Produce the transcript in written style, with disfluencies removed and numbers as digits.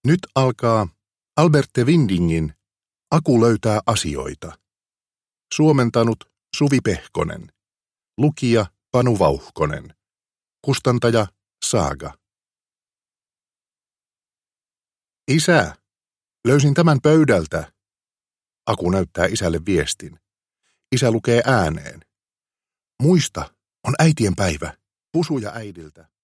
Nyt alkaa Alberte Windingin Aku löytää asioita. Suomentanut Suvi Pehkonen. Lukija Panu Vauhkonen. Kustantaja Saaga. Isä, löysin tämän pöydältä. Aku näyttää isälle viestin. Isä lukee ääneen. Muista, on äitien päivä. Pusuja äidiltä.